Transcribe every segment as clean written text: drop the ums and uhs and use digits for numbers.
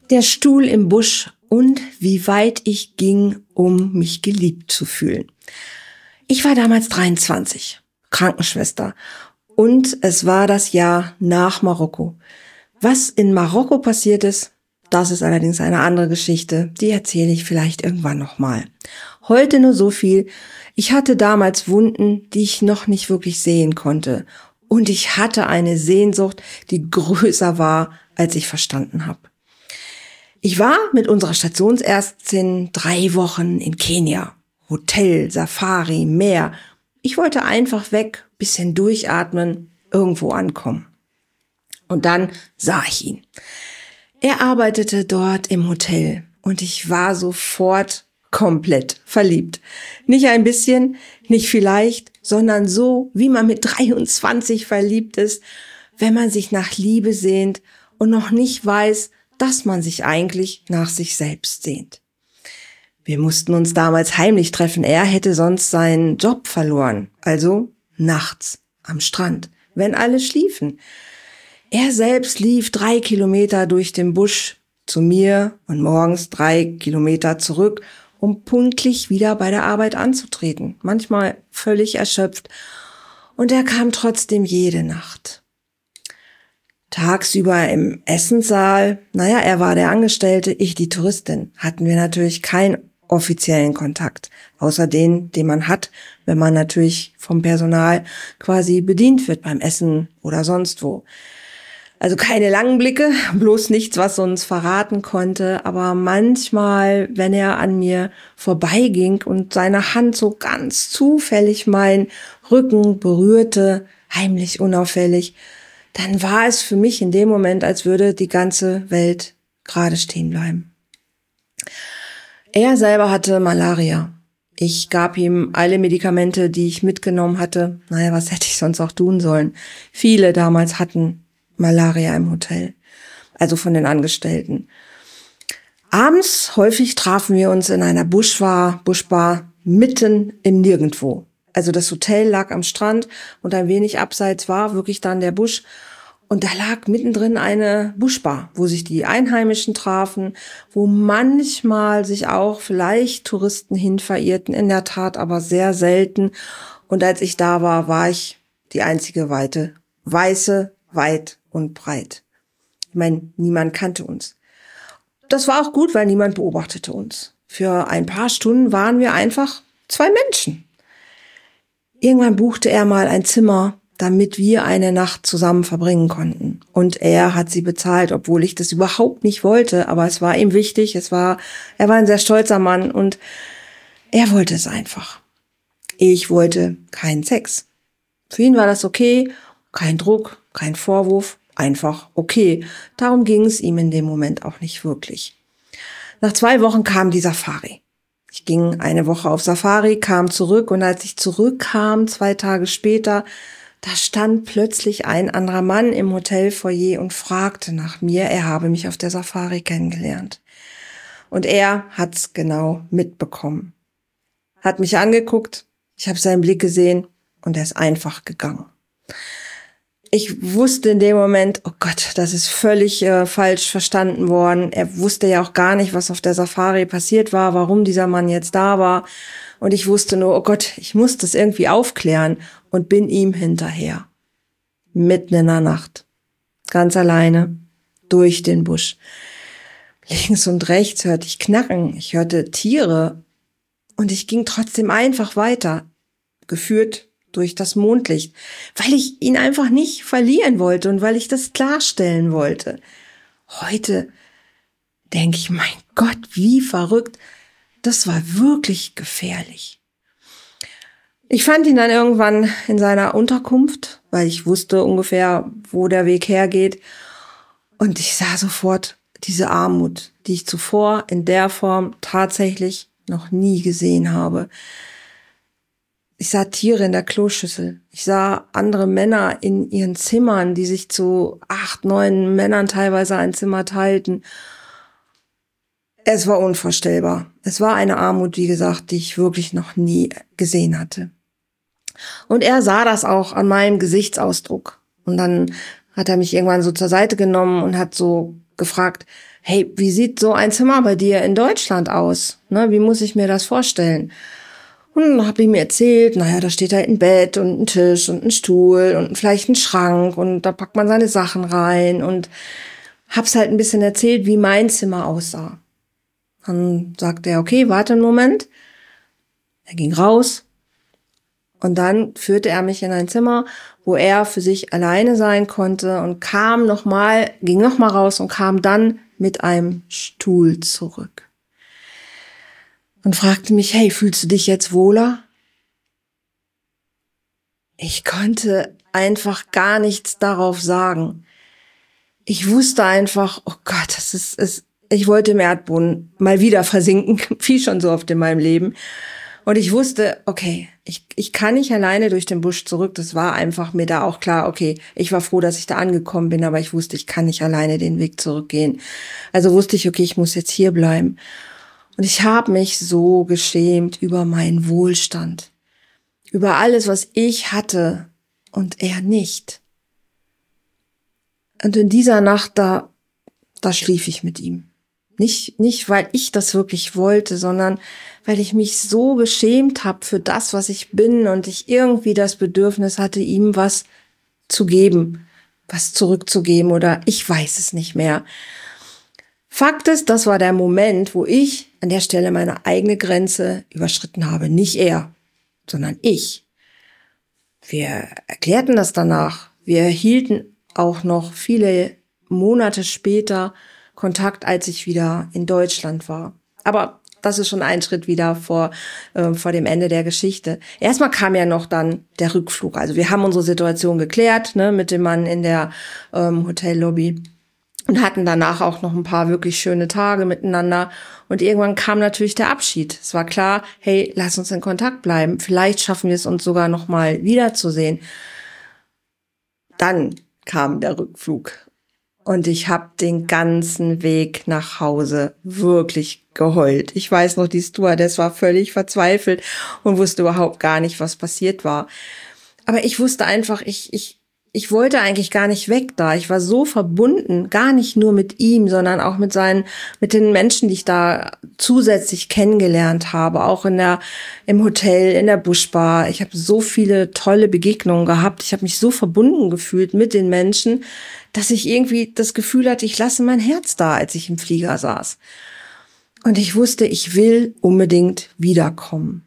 der Stuhl im Busch und wie weit ich ging, um mich geliebt zu fühlen. Ich war damals 23, Krankenschwester, und es war das Jahr nach Marokko. Was in Marokko passiert ist, das ist allerdings eine andere Geschichte, die erzähle ich vielleicht irgendwann nochmal. Heute nur so viel: Ich hatte damals Wunden, die ich noch nicht wirklich sehen konnte. Und ich hatte eine Sehnsucht, die größer war, als ich verstanden habe. Ich war mit unserer Stationsärztin 3 Wochen in Kenia. Hotel, Safari, Meer. Ich wollte einfach weg, bisschen durchatmen, irgendwo ankommen. Und dann sah ich ihn. Er arbeitete dort im Hotel und ich war sofort komplett verliebt. Nicht ein bisschen, nicht vielleicht, sondern so, wie man mit 23 verliebt ist, wenn man sich nach Liebe sehnt und noch nicht weiß, dass man sich eigentlich nach sich selbst sehnt. Wir mussten uns damals heimlich treffen. Er hätte sonst seinen Job verloren. Also nachts am Strand, wenn alle schliefen. Er selbst lief 3 Kilometer durch den Busch zu mir und morgens 3 Kilometer zurück, um pünktlich wieder bei der Arbeit anzutreten. Manchmal völlig erschöpft. Und er kam trotzdem jede Nacht. Tagsüber im Essenssaal, er war der Angestellte, ich die Touristin, hatten wir natürlich keinen offiziellen Kontakt, außer den man hat, wenn man natürlich vom Personal quasi bedient wird beim Essen oder sonst wo. Also keine langen Blicke, bloß nichts, was uns verraten konnte, aber manchmal, wenn er an mir vorbeiging und seine Hand so ganz zufällig meinen Rücken berührte, heimlich unauffällig, dann war es für mich in dem Moment, als würde die ganze Welt gerade stehen bleiben. Er selber hatte Malaria. Ich gab ihm alle Medikamente, die ich mitgenommen hatte. Was hätte ich sonst auch tun sollen? Viele damals hatten Malaria im Hotel, also von den Angestellten. Abends häufig trafen wir uns in einer Buschbar mitten im Nirgendwo. Also das Hotel lag am Strand und ein wenig abseits war wirklich dann der Busch. Und da lag mittendrin eine Buschbar, wo sich die Einheimischen trafen, wo manchmal sich auch vielleicht Touristen hin verirrten, in der Tat aber sehr selten. Und als ich da war, war ich die einzige Weiße, weit und breit. Ich meine, niemand kannte uns. Das war auch gut, weil niemand beobachtete uns. Für ein paar Stunden waren wir einfach 2 Menschen. Irgendwann buchte er mal ein Zimmer, damit wir eine Nacht zusammen verbringen konnten. Und er hat sie bezahlt, obwohl ich das überhaupt nicht wollte. Aber es war ihm wichtig. Er war ein sehr stolzer Mann und er wollte es einfach. Ich wollte keinen Sex. Für ihn war das okay. Kein Druck, kein Vorwurf. Einfach okay. Darum ging es ihm in dem Moment auch nicht wirklich. Nach 2 Wochen kam die Safari. Ich ging eine Woche auf Safari, kam zurück und als ich zurückkam, 2 Tage später, da stand plötzlich ein anderer Mann im Hotelfoyer und fragte nach mir. Er habe mich auf der Safari kennengelernt. Und er hat's genau mitbekommen. Hat mich angeguckt, ich habe seinen Blick gesehen und er ist einfach gegangen. Ich wusste in dem Moment, oh Gott, das ist völlig falsch verstanden worden. Er wusste ja auch gar nicht, was auf der Safari passiert war, warum dieser Mann jetzt da war. Und ich wusste nur, oh Gott, ich muss das irgendwie aufklären und bin ihm hinterher. Mitten in der Nacht. Ganz alleine. Durch den Busch. Links und rechts hörte ich Knacken. Ich hörte Tiere. Und ich ging trotzdem einfach weiter. Geführt durch das Mondlicht. Weil ich ihn einfach nicht verlieren wollte und weil ich das klarstellen wollte. Heute denke ich, mein Gott, wie verrückt. Das war wirklich gefährlich. Ich fand ihn dann irgendwann in seiner Unterkunft, weil ich wusste ungefähr, wo der Weg hergeht. Und ich sah sofort diese Armut, die ich zuvor in der Form tatsächlich noch nie gesehen habe. Ich sah Tiere in der Kloschüssel. Ich sah andere Männer in ihren Zimmern, die sich zu 8, 9 Männern teilweise ein Zimmer teilten. Es war unvorstellbar. Es war eine Armut, wie gesagt, die ich wirklich noch nie gesehen hatte. Und er sah das auch an meinem Gesichtsausdruck. Und dann hat er mich irgendwann so zur Seite genommen und hat so gefragt, hey, wie sieht so ein Zimmer bei dir in Deutschland aus? Ne, wie muss ich mir das vorstellen? Und dann habe ich mir erzählt, naja, da steht halt ein Bett und ein Tisch und ein Stuhl und vielleicht ein Schrank und da packt man seine Sachen rein und hab's halt ein bisschen erzählt, wie mein Zimmer aussah. Dann sagte er, okay, warte einen Moment. Er ging raus und dann führte er mich in ein Zimmer, wo er für sich alleine sein konnte und ging nochmal raus und kam dann mit einem Stuhl zurück. Und fragte mich, hey, fühlst du dich jetzt wohler? Ich konnte einfach gar nichts darauf sagen. Ich wusste einfach, oh Gott, ich wollte im Erdboden mal wieder versinken, wie schon so oft in meinem Leben. Und ich wusste, okay, ich kann nicht alleine durch den Busch zurück. Das war einfach mir da auch klar, okay, ich war froh, dass ich da angekommen bin, aber ich wusste, ich kann nicht alleine den Weg zurückgehen. Also wusste ich, okay, ich muss jetzt hier bleiben. Und ich habe mich so geschämt über meinen Wohlstand, über alles, was ich hatte und er nicht. Und in dieser Nacht, da schlief ich mit ihm. Nicht, weil ich das wirklich wollte, sondern weil ich mich so geschämt habe für das, was ich bin und ich irgendwie das Bedürfnis hatte, ihm was zu geben, was zurückzugeben oder ich weiß es nicht mehr. Fakt ist, das war der Moment, wo ich an der Stelle meine eigene Grenze überschritten habe. Nicht er, sondern ich. Wir erklärten das danach. Wir hielten auch noch viele Monate später Kontakt, als ich wieder in Deutschland war. Aber das ist schon ein Schritt wieder vor dem Ende der Geschichte. Erstmal kam ja noch dann der Rückflug. Also wir haben unsere Situation geklärt, ne, mit dem Mann in der Hotellobby. Und hatten danach auch noch ein paar wirklich schöne Tage miteinander. Und irgendwann kam natürlich der Abschied. Es war klar, hey, lass uns in Kontakt bleiben. Vielleicht schaffen wir es uns sogar noch mal wiederzusehen. Dann kam der Rückflug. Und ich habe den ganzen Weg nach Hause wirklich geheult. Ich weiß noch, die Stewardess war völlig verzweifelt und wusste überhaupt gar nicht, was passiert war. Aber ich wusste einfach, ich wollte eigentlich gar nicht weg da. Ich war so verbunden, gar nicht nur mit ihm, sondern auch mit den Menschen, die ich da zusätzlich kennengelernt habe, auch im Hotel, in der Buschbar. Ich habe so viele tolle Begegnungen gehabt. Ich habe mich so verbunden gefühlt mit den Menschen, dass ich irgendwie das Gefühl hatte, ich lasse mein Herz da, als ich im Flieger saß. Und ich wusste, ich will unbedingt wiederkommen.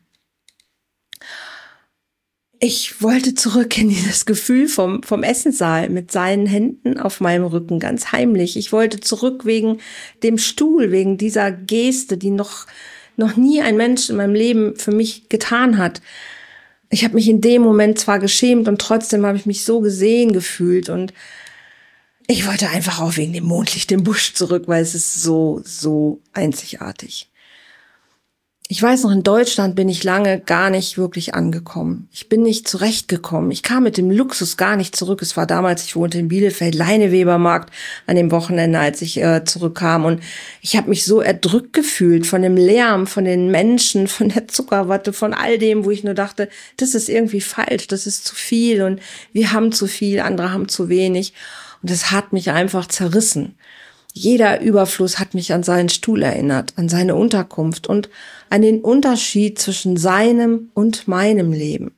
Ich wollte zurück in dieses Gefühl vom Essenssaal mit seinen Händen auf meinem Rücken, ganz heimlich. Ich wollte zurück wegen dem Stuhl, wegen dieser Geste, die noch nie ein Mensch in meinem Leben für mich getan hat. Ich habe mich in dem Moment zwar geschämt und trotzdem habe ich mich so gesehen gefühlt und ich wollte einfach auch wegen dem Mondlicht im Busch zurück, weil es ist so, so einzigartig. Ich weiß noch, in Deutschland bin ich lange gar nicht wirklich angekommen. Ich bin nicht zurechtgekommen. Ich kam mit dem Luxus gar nicht zurück. Es war damals, ich wohnte in Bielefeld, Leinewebermarkt an dem Wochenende, als ich zurückkam. Und ich habe mich so erdrückt gefühlt von dem Lärm, von den Menschen, von der Zuckerwatte, von all dem, wo ich nur dachte, das ist irgendwie falsch, das ist zu viel und wir haben zu viel, andere haben zu wenig. Und das hat mich einfach zerrissen. Jeder Überfluss hat mich an seinen Stuhl erinnert, an seine Unterkunft und an den Unterschied zwischen seinem und meinem Leben.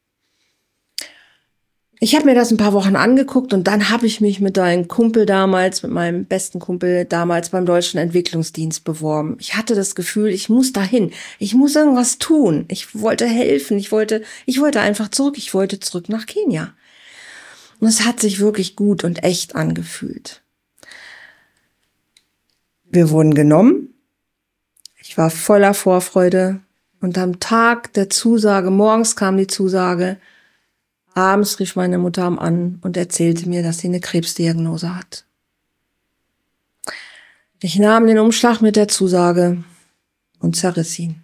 Ich habe mir das ein paar Wochen angeguckt und dann habe ich mich mit meinem besten Kumpel damals beim Deutschen Entwicklungsdienst beworben. Ich hatte das Gefühl, ich muss dahin, ich muss irgendwas tun. Ich wollte helfen, ich wollte einfach zurück, ich wollte zurück nach Kenia. Und es hat sich wirklich gut und echt angefühlt. Wir wurden genommen. Ich war voller Vorfreude. Und am Tag der Zusage, morgens kam die Zusage, abends rief meine Mutter an und erzählte mir, dass sie eine Krebsdiagnose hat. Ich nahm den Umschlag mit der Zusage und zerriss ihn.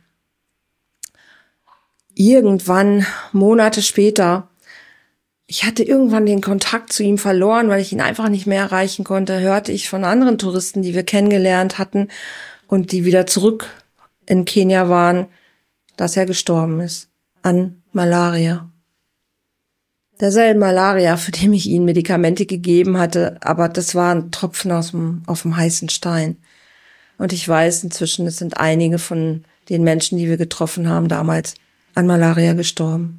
Irgendwann, Monate später, ich hatte irgendwann den Kontakt zu ihm verloren, weil ich ihn einfach nicht mehr erreichen konnte, hörte ich von anderen Touristen, die wir kennengelernt hatten und die wieder zurück in Kenia waren, dass er gestorben ist an Malaria. Derselben Malaria, für den ich ihm Medikamente gegeben hatte, aber das war ein Tropfen auf dem heißen Stein. Und ich weiß inzwischen, es sind einige von den Menschen, die wir getroffen haben, damals an Malaria gestorben.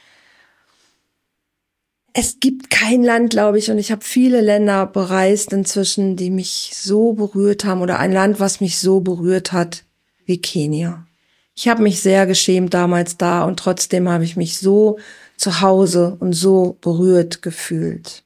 Es gibt kein Land, glaube ich, und ich habe viele Länder bereist inzwischen, die mich so berührt haben, oder ein Land, was mich so berührt hat wie Kenia. Ich habe mich sehr geschämt damals da und trotzdem habe ich mich so zu Hause und so berührt gefühlt.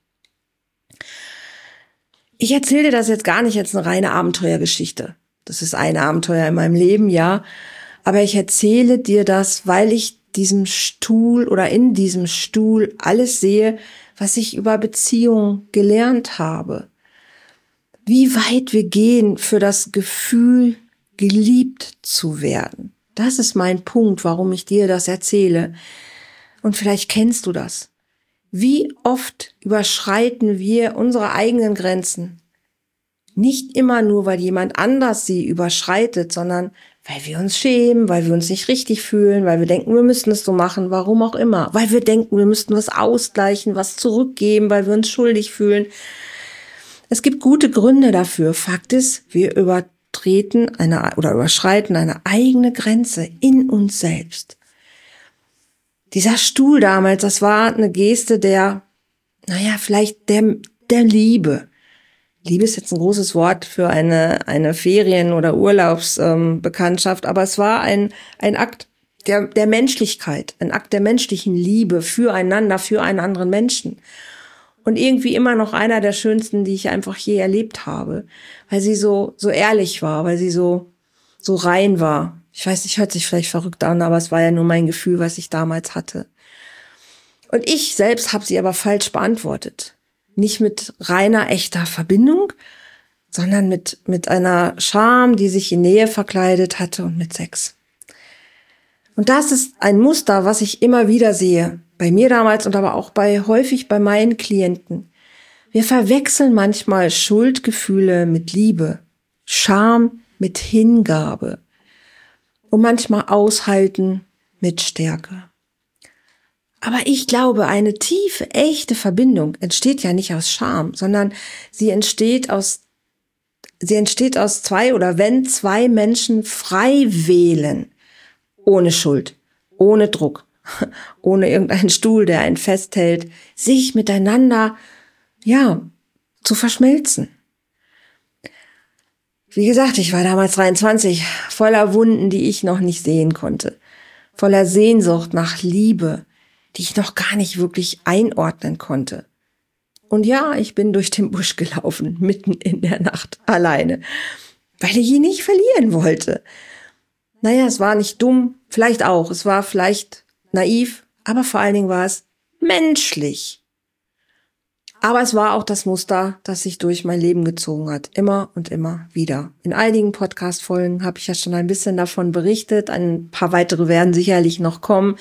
Ich erzähle dir das jetzt gar nicht als eine reine Abenteuergeschichte. Das ist ein Abenteuer in meinem Leben, ja. Aber ich erzähle dir das, weil ich diesem Stuhl oder in diesem Stuhl alles sehe, was ich über Beziehungen gelernt habe. Wie weit wir gehen für das Gefühl, geliebt zu werden. Das ist mein Punkt, warum ich dir das erzähle. Und vielleicht kennst du das. Wie oft überschreiten wir unsere eigenen Grenzen? Nicht immer nur, weil jemand anders sie überschreitet, sondern weil wir uns schämen, weil wir uns nicht richtig fühlen, weil wir denken, wir müssten es so machen, warum auch immer. Weil wir denken, wir müssten was ausgleichen, was zurückgeben, weil wir uns schuldig fühlen. Es gibt gute Gründe dafür. Fakt ist, wir überschreiten eine eigene Grenze in uns selbst. Dieser Stuhl damals, das war eine Geste vielleicht der Liebe. Liebe ist jetzt ein großes Wort für eine Ferien- oder Urlaubsbekanntschaft, aber es war ein Akt der Menschlichkeit, ein Akt der menschlichen Liebe füreinander, für einen anderen Menschen. Und irgendwie immer noch einer der schönsten, die ich einfach je erlebt habe, weil sie so ehrlich war, weil sie so rein war. Ich weiß nicht, hört sich vielleicht verrückt an, aber es war ja nur mein Gefühl, was ich damals hatte. Und ich selbst habe sie aber falsch beantwortet. Nicht mit reiner, echter Verbindung, sondern mit einer Scham, die sich in Nähe verkleidet hatte und mit Sex. Und das ist ein Muster, was ich immer wieder sehe. Bei mir damals und aber auch häufig bei meinen Klienten. Wir verwechseln manchmal Schuldgefühle mit Liebe, Scham mit Hingabe und manchmal Aushalten mit Stärke. Aber ich glaube, eine tiefe, echte Verbindung entsteht ja nicht aus Scham, sondern sie entsteht aus zwei oder wenn zwei Menschen frei wählen, ohne Schuld, ohne Druck, ohne irgendeinen Stuhl, der einen festhält, sich miteinander, zu verschmelzen. Wie gesagt, ich war damals 23, voller Wunden, die ich noch nicht sehen konnte, voller Sehnsucht nach Liebe, die ich noch gar nicht wirklich einordnen konnte. Und ja, ich bin durch den Busch gelaufen, mitten in der Nacht, alleine, weil ich ihn nicht verlieren wollte. Es war nicht dumm, vielleicht auch, es war vielleicht naiv, aber vor allen Dingen war es menschlich. Aber es war auch das Muster, das sich durch mein Leben gezogen hat, immer und immer wieder. In einigen Podcast-Folgen habe ich ja schon ein bisschen davon berichtet, ein paar weitere werden sicherlich noch kommen,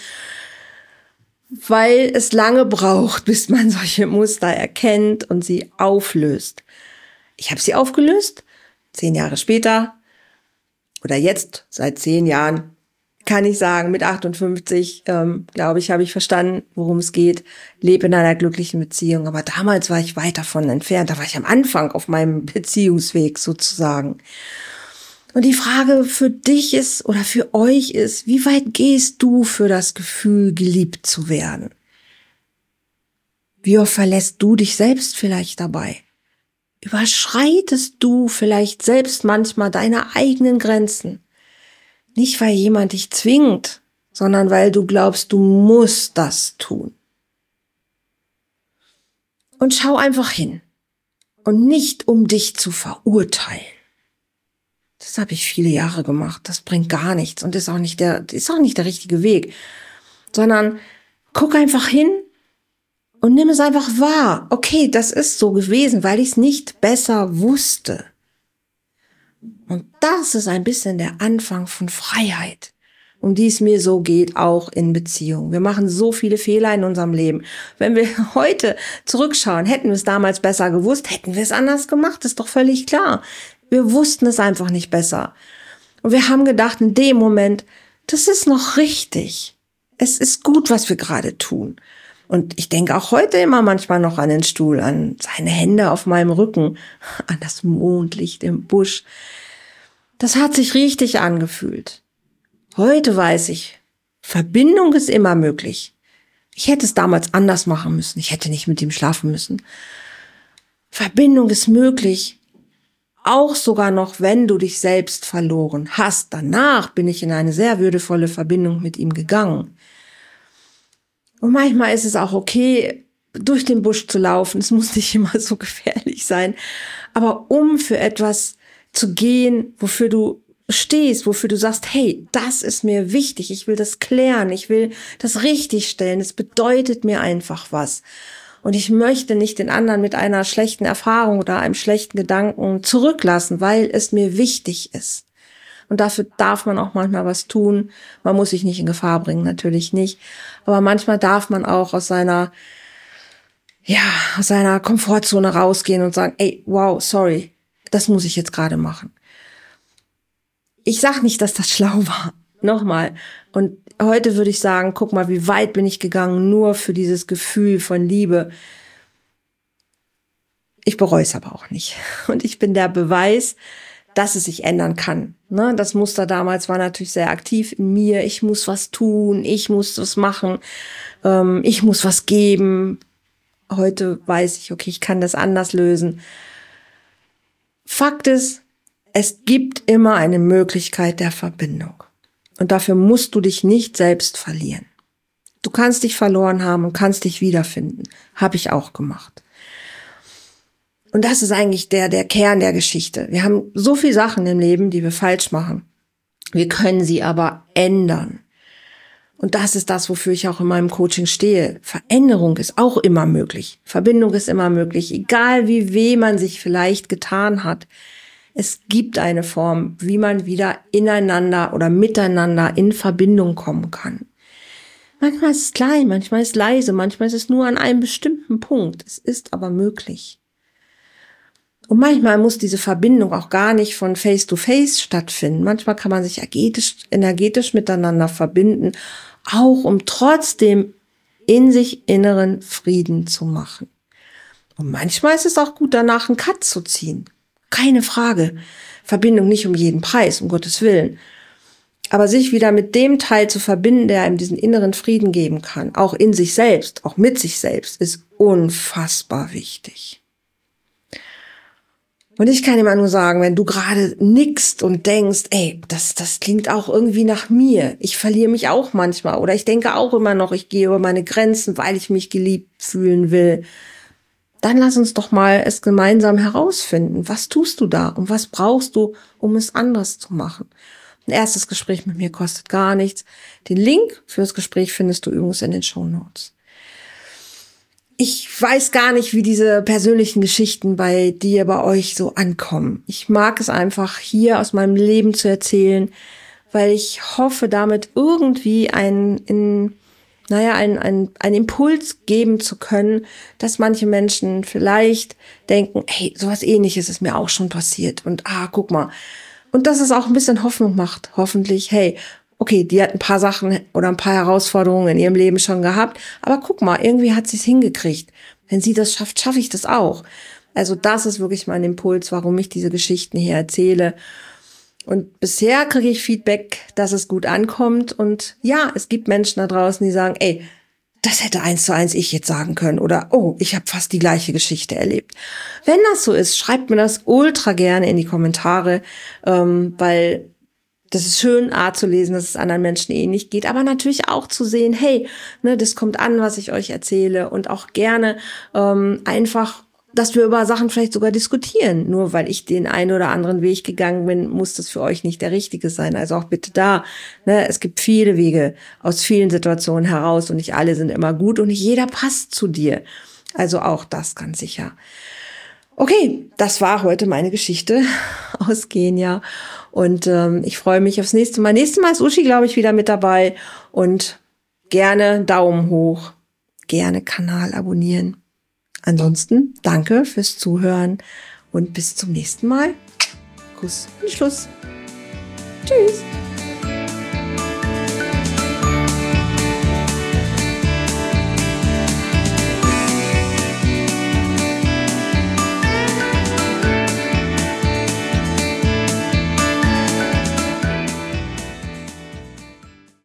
weil es lange braucht, bis man solche Muster erkennt und sie auflöst. Ich habe sie aufgelöst, 10 Jahre später, oder jetzt, seit 10 Jahren, kann ich sagen, mit 58, glaube ich, habe ich verstanden, worum es geht, lebe in einer glücklichen Beziehung. Aber damals war ich weit davon entfernt, da war ich am Anfang auf meinem Beziehungsweg sozusagen. Und die Frage für dich ist oder für euch ist, wie weit gehst du für das Gefühl, geliebt zu werden? Wie oft verlässt du dich selbst vielleicht dabei? Überschreitest du vielleicht selbst manchmal deine eigenen Grenzen? Nicht, weil jemand dich zwingt, sondern weil du glaubst, du musst das tun. Und schau einfach hin. Und nicht, um dich zu verurteilen. Das habe ich viele Jahre gemacht. Das bringt gar nichts und ist auch nicht der richtige Weg. Sondern guck einfach hin und nimm es einfach wahr. Okay, das ist so gewesen, weil ich es nicht besser wusste. Und das ist ein bisschen der Anfang von Freiheit, um die es mir so geht, auch in Beziehungen. Wir machen so viele Fehler in unserem Leben. Wenn wir heute zurückschauen, hätten wir es damals besser gewusst, hätten wir es anders gemacht, ist doch völlig klar. Wir wussten es einfach nicht besser. Und wir haben gedacht in dem Moment, das ist noch richtig. Es ist gut, was wir gerade tun. Und ich denke auch heute immer manchmal noch an den Stuhl, an seine Hände auf meinem Rücken, an das Mondlicht im Busch. Das hat sich richtig angefühlt. Heute weiß ich, Verbindung ist immer möglich. Ich hätte es damals anders machen müssen. Ich hätte nicht mit ihm schlafen müssen. Verbindung ist möglich. Auch sogar noch, wenn du dich selbst verloren hast. Danach bin ich in eine sehr würdevolle Verbindung mit ihm gegangen. Und manchmal ist es auch okay, durch den Busch zu laufen. Es muss nicht immer so gefährlich sein. Aber um für etwas zu gehen, wofür du stehst, wofür du sagst, hey, das ist mir wichtig, ich will das klären, ich will das richtigstellen, es bedeutet mir einfach was. Und ich möchte nicht den anderen mit einer schlechten Erfahrung oder einem schlechten Gedanken zurücklassen, weil es mir wichtig ist. Und dafür darf man auch manchmal was tun. Man muss sich nicht in Gefahr bringen, natürlich nicht. Aber manchmal darf man auch aus seiner Komfortzone rausgehen und sagen, ey, wow, sorry, das muss ich jetzt gerade machen. Ich sag nicht, dass das schlau war. Nochmal. Und heute würde ich sagen, guck mal, wie weit bin ich gegangen, nur für dieses Gefühl von Liebe. Ich bereue es aber auch nicht. Und ich bin der Beweis, dass es sich ändern kann. Ne? Das Muster damals war natürlich sehr aktiv in mir. Ich muss was tun, ich muss was machen, ich muss was geben. Heute weiß ich, okay, ich kann das anders lösen. Fakt ist, es gibt immer eine Möglichkeit der Verbindung. Und dafür musst du dich nicht selbst verlieren. Du kannst dich verloren haben und kannst dich wiederfinden. Habe ich auch gemacht. Und das ist eigentlich der Kern der Geschichte. Wir haben so viele Sachen im Leben, die wir falsch machen. Wir können sie aber ändern. Und das ist das, wofür ich auch in meinem Coaching stehe. Veränderung ist auch immer möglich. Verbindung ist immer möglich. Egal wie weh man sich vielleicht getan hat. Es gibt eine Form, wie man wieder ineinander oder miteinander in Verbindung kommen kann. Manchmal ist es klein, manchmal ist es leise, manchmal ist es nur an einem bestimmten Punkt. Es ist aber möglich. Und manchmal muss diese Verbindung auch gar nicht von Face to Face stattfinden. Manchmal kann man sich energetisch miteinander verbinden, auch um trotzdem in sich inneren Frieden zu machen. Und manchmal ist es auch gut, danach einen Cut zu ziehen. Keine Frage. Verbindung nicht um jeden Preis, um Gottes Willen. Aber sich wieder mit dem Teil zu verbinden, der einem diesen inneren Frieden geben kann, auch in sich selbst, auch mit sich selbst, ist unfassbar wichtig. Und ich kann immer nur sagen, wenn du gerade nickst und denkst, ey, das klingt auch irgendwie nach mir. Ich verliere mich auch manchmal oder ich denke auch immer noch, ich gehe über meine Grenzen, weil ich mich geliebt fühlen will. Dann lass uns doch mal es gemeinsam herausfinden. Was tust du da und was brauchst du, um es anders zu machen? Ein erstes Gespräch mit mir kostet gar nichts. Den Link fürs Gespräch findest du übrigens in den Shownotes. Ich weiß gar nicht, wie diese persönlichen Geschichten bei dir, bei euch so ankommen. Ich mag es einfach, hier aus meinem Leben zu erzählen, weil ich hoffe, damit irgendwie einen Impuls geben zu können, dass manche Menschen vielleicht denken, hey, sowas Ähnliches ist mir auch schon passiert und guck mal. Und dass es auch ein bisschen Hoffnung macht, hoffentlich, hey, okay, die hat ein paar Sachen oder ein paar Herausforderungen in ihrem Leben schon gehabt, aber guck mal, irgendwie hat sie es hingekriegt. Wenn sie das schafft, schaffe ich das auch. Also das ist wirklich mein Impuls, warum ich diese Geschichten hier erzähle. Und bisher kriege ich Feedback, dass es gut ankommt. Und ja, es gibt Menschen da draußen, die sagen, ey, das hätte 1:1 ich jetzt sagen können. Oder, oh, ich habe fast die gleiche Geschichte erlebt. Wenn das so ist, schreibt mir das ultra gerne in die Kommentare, weil das ist schön, zu lesen, dass es anderen Menschen ähnlich geht, aber natürlich auch zu sehen, hey, das kommt an, was ich euch erzähle und auch gerne einfach, dass wir über Sachen vielleicht sogar diskutieren. Nur weil ich den einen oder anderen Weg gegangen bin, muss das für euch nicht der richtige sein. Also auch bitte da, es gibt viele Wege aus vielen Situationen heraus und nicht alle sind immer gut und nicht jeder passt zu dir. Also auch das ganz sicher. Okay, das war heute meine Geschichte aus Kenia und ich freue mich aufs nächste Mal. Nächstes Mal ist Uschi, glaube ich, wieder mit dabei und gerne Daumen hoch, gerne Kanal abonnieren. Ansonsten danke fürs Zuhören und bis zum nächsten Mal. Kuss und Schluss. Tschüss.